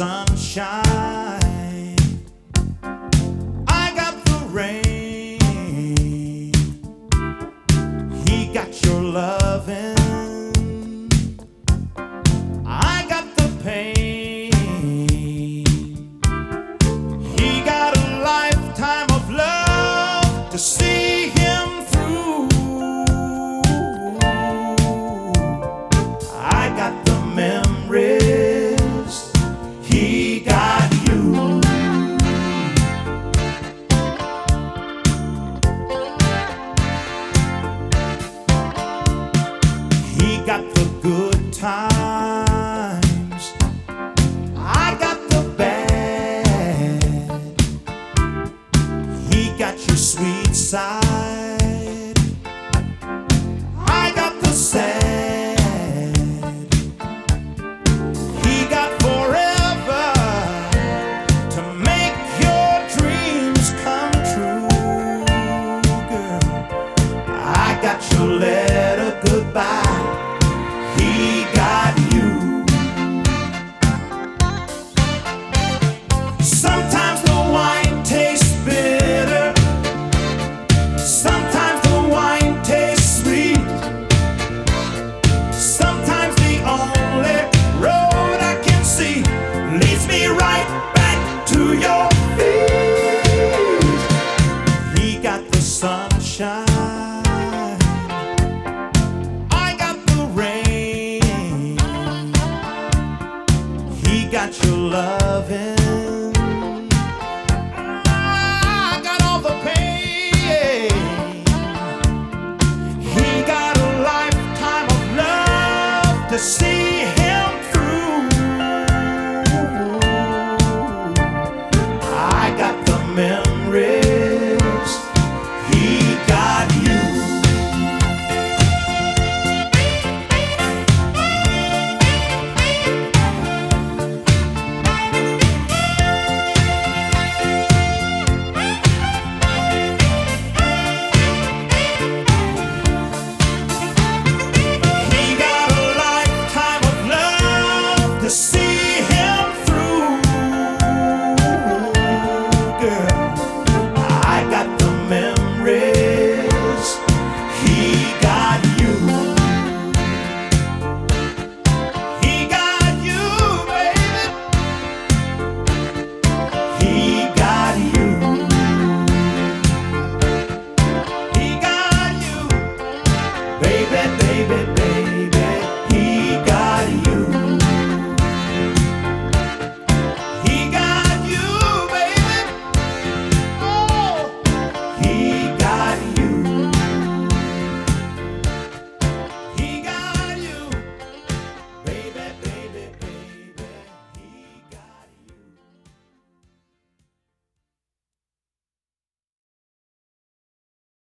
sunshine. I got the rain. He got your loving. I got the pain. He got a lifetime of love to see him through. I got the memories. He got you. He got the good times. I got the bad. He got your sweet side. I got the sad. He got forever to make your dreams come true, girl. I got your letter goodbye. He got you. Sometimes the wine tastes bitter. Sometimes the wine tastes sweet. Sometimes the only road I can see leads me right back to your feet. He got the sunshine. I got the rain. He got your loving. I got all the pain. He got a lifetime of love to see him through. I got the memories. He got you. He got a lifetime of love to see him through, girl. I got the memories. He got you. He got you, baby. He got you. He got you, baby, baby, baby. He got you. He got you, baby. Oh, he